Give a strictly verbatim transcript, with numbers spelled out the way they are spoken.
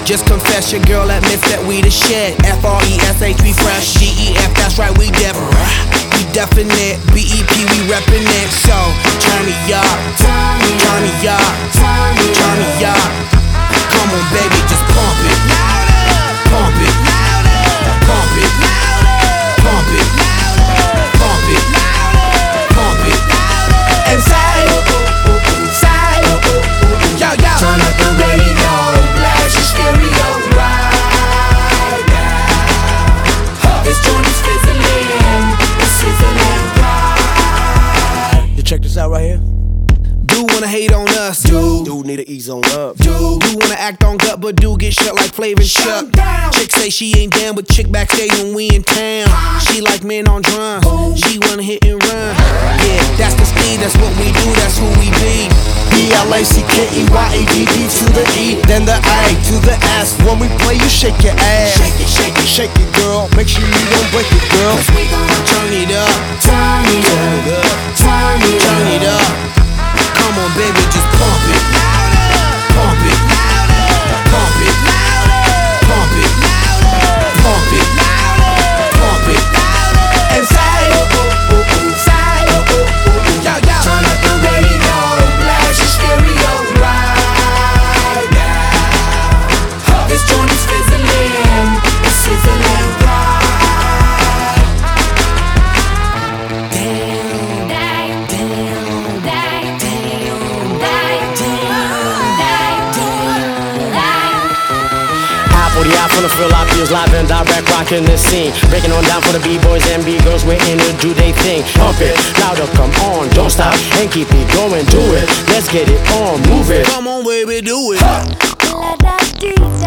Just confess your girl admits that we the shit. F R E S H, we fresh. G E F, that's right, we def. We definite. B E P, we reppin' it. So, turn me up, turn me up, turn me up. Come on, baby, just pump it, pump it, pump it, pump it, pump it, pump it, and say, say, yo, yo. Turn up the radio, blast your stereo right now. This joint is fizzling, it's sizzling right. You check this out right here. Do wanna hate on us, Dude, dude need to ease on up. Dude, do wanna act on gut, but do get shut like Flavor and Chuck. Chick say she ain't down, but chick backstage when we in town. She like men on drums, she wanna hit and run. Yeah, that's the speed, that's what we do, that's who we be. B L A C K E Y A D D to the E, then the A to the S. When we play, you shake your ass. Shake it, shake it, Shake it, girl. Make sure you don't break it, girl. Cause we gon' turn it up, turn it up, turn it up, turn it up. Come on, baby, just pump it, pump it, pump it, pump it, pump it, pump it, and say, say, yo, yo. turn up the radio, blast your stereo right now. This joint is fizzling, it's sizzling right. forty-out from the Philippines, live and direct, rocking the scene. Breaking on down for the B-boys and B-girls, we're in to do they thing. Pump it, louder, come on, don't stop, and keep it going, do it. Let's get it on, move it. Come on, baby, do it. Let that D J